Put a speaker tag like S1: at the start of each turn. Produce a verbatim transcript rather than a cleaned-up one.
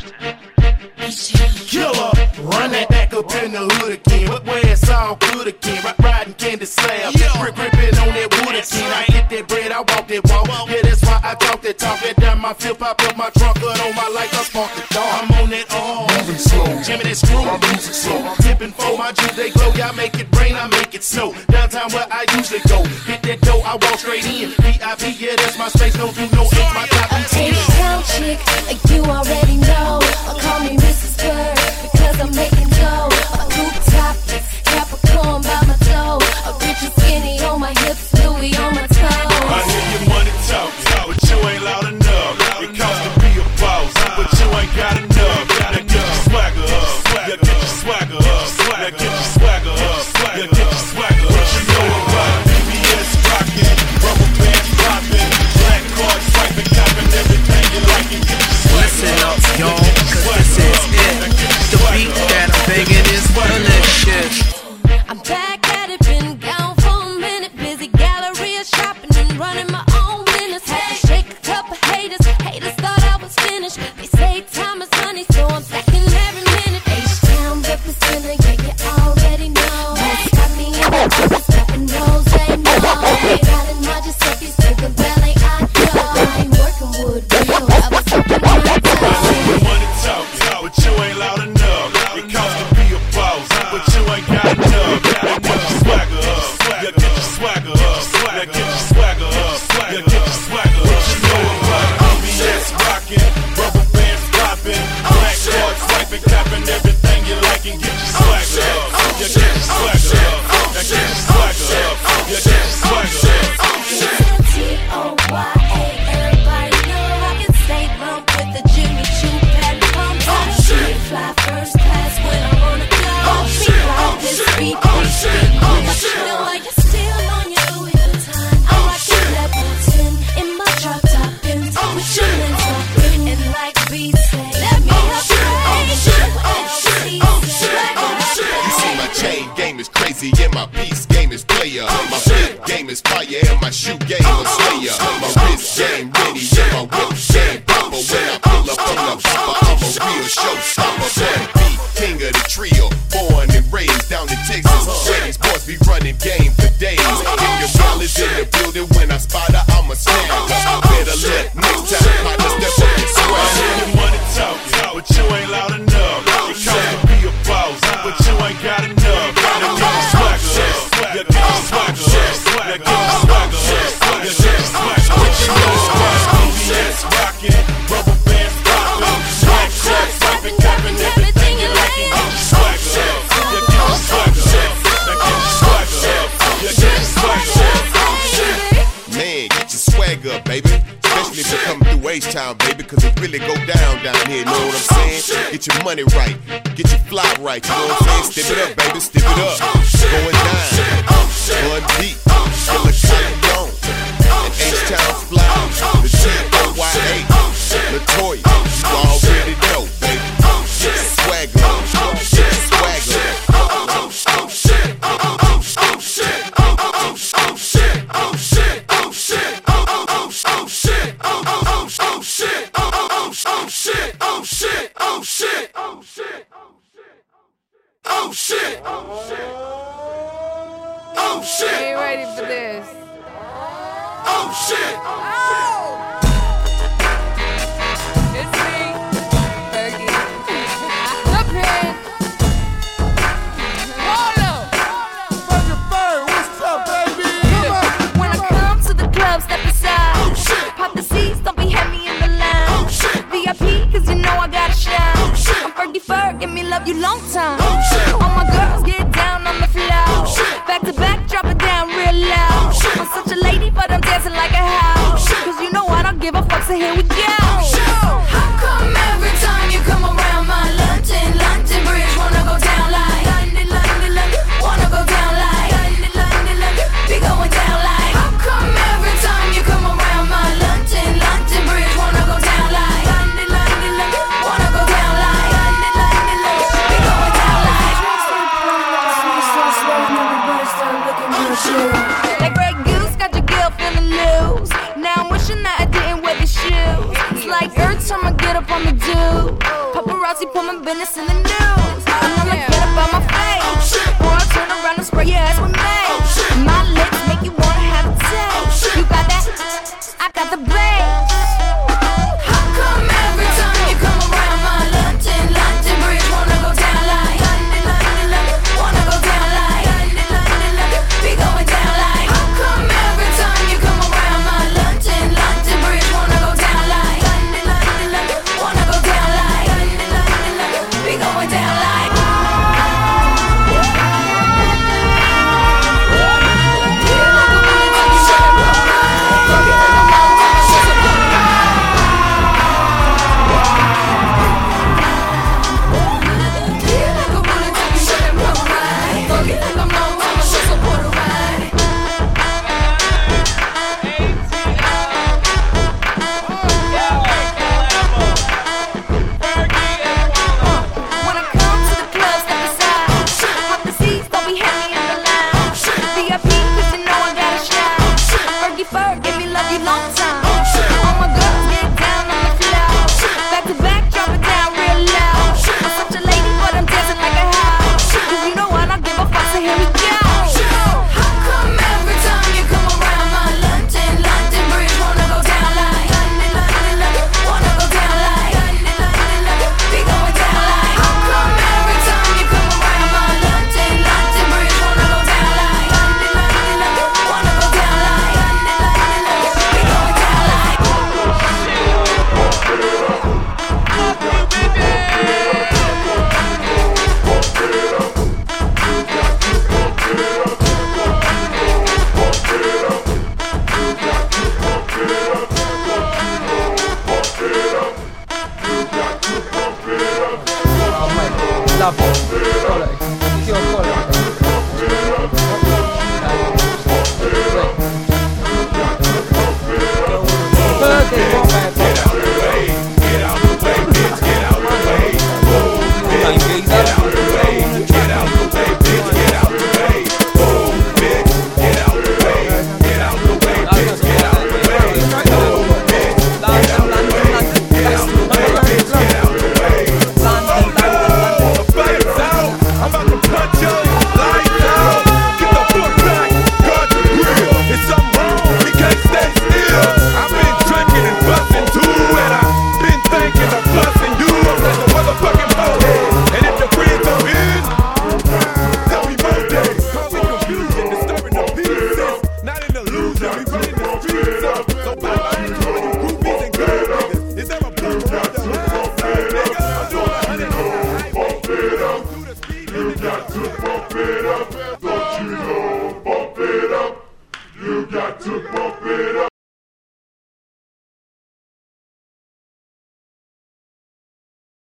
S1: Killer, run that back up in the hood again. But where it's all good again. R- riding candy slab, grip gripping on that wood again. I get that bread, I walk that walk. Yeah, that's why I talk that talk. That down my flip, pop up my trunk, cut on my lights, I spark the dog. I'm on that all, moving slow, jamming that screw, music slow. Tipping for my juice, they glow. Y'all make it rain, I make it snow. Downtown where I usually go. Hit that dough, I walk straight in. V I P, yeah, that's my space. No do no H, my top routine.
S2: Town chick, you already know. Call me Missus Bird because I'm making dough. A coupe top, Capricorn by my toe. A rich and skinny on my hips, Louis on my toe.
S3: I hear your money talk, but you ain't loud enough. It costs to be a boss, but you ain't got enough. Now get your swagger up, yeah, get your swagger up, yeah, get your swagger up, yeah, get your swagger up. What you know about B B S rockin', rubber bands poppin', black card swiping, copping everything you like and get your swagger up.
S4: Listen up, y'all, cause this is it. The beat that I'm banging is delicious shit.
S2: I'm back at it, been gone for a minute. Busy gallery shopping and running my own business. Had to shake a couple haters. Haters thought I was finished. They say time is money, so I'm stacking every minute. H-Town representing, yeah, you already know. Got me in the office, stopping those ain't no. Got in my Giuseppe's to the ballet I go. I ain't working wood, real. I was working my time.
S3: Money talk, but you ain't loud enough. It costs to be a boss, but you ain't got enough. Now get your swagger up, yeah, get your swagger up, yeah, get your swagger up, yeah, get your swagger up. What you know about B B S rockin', rubber bands poppin', black card swiping, copping everything you like and get your swagger up, yeah, get your swagger up, now get your swagger up, yeah, get your swagger up.
S2: T O Y A, everybody know I can stay bump with the Jimmy Choo pad pump. Fly first class when I'm on the go. Me ride this beat, you know I can still on you Louis Vuitton. I rock the level ten in my drop top Benz with your lens open and like B said, let me help you raise.
S5: You see my chain game is crazy and my piece game is player. My flip game is fire and my shoe game is slayer. My wrist game ready and my whip game proper. When I pull up on the bopper, I'm a real showstopper. Buddy B, king of the trio, born and raised down in Texas. Where these boys be running game for days. King of dollars in the building, when I spot her, I'm a snag. Better look next time, partner, step up and swag.
S3: Your money talk, but you ain't loud enough. It costs to be a boss, but you ain't got enough. Now get your swagger up, yeah, get your swagger up, yeah, get your swagger up, yeah, get your swagger up. What you know about B B S rockin', rubber bands poppin', black card swiping, copping everything you like and get your swagger up, yeah, get your swagger up, now get your swagger up, yeah, get your swagger up.
S5: Man, get your swag up, baby. Especially if you come through H-Town, baby, cause it really go down down here, you know what I'm saying? Get your money right, get your fly right, you know what I'm saying? Step it up, baby, step it up. Going down, one deep, till the cotton gone. And H-Town fly, the T O Y A, Latoya, you already know, baby. Get your swag up, get your swag up. Oh shit, oh shit, oh shit, oh shit, oh shit, oh shit, oh shit, oh shit, oh shit, oh shit, oh shit, oh shit, oh shit, oh shit.
S6: Are you ready for this?
S5: Oh shit.
S6: Oh! It's me, Fergie. Up here. Hold up.
S5: Fergie Bird, what's up, baby? Come on.
S2: When I come to the club, step aside.
S5: Oh shit.
S2: Pop the seats, don't be heavy in the line.
S5: Oh shit.
S2: V I P, cause you know I gotta shine.
S5: Oh shit.
S2: I'm Fergie Ferg, give me love you long time.
S5: Oh shit.
S2: All my girls get down on the floor.
S5: Oh shit.
S2: Back to back, drop it down real loud.
S5: Oh shit.
S2: I'm such a lady, but I'm dancing like a house.
S5: Oh shit.
S2: Cause you know I don't give a fuck, so here we go.
S5: Oh shit.
S2: How come every time you come around my London, London Bridge wanna go down like London, London, London, wanna go down like London, London, London, be going down like. How come every time you come around my London, London Bridge wanna go down like London, London, London, wanna go down like London, London, London, be going down like. Like Grey Goose, got your girl feeling loose. Now I'm wishing that I didn't wear the shoes. It's like every time I get up on the do, pop paparazzi put my business in the news. And I'ma get up on my face, or I'll turn around and spray your ass with mace. My lips make you wanna have a taste. You got that? I got the blaze. How come every time you come around my London, London Bridge wanna go down like London, London, London, wanna go down like London, London, London, be going down like. How come every time you come around my London, London Bridge wanna go down like London, London, London, wanna go down like London, London, London, be going down like.
S7: Got to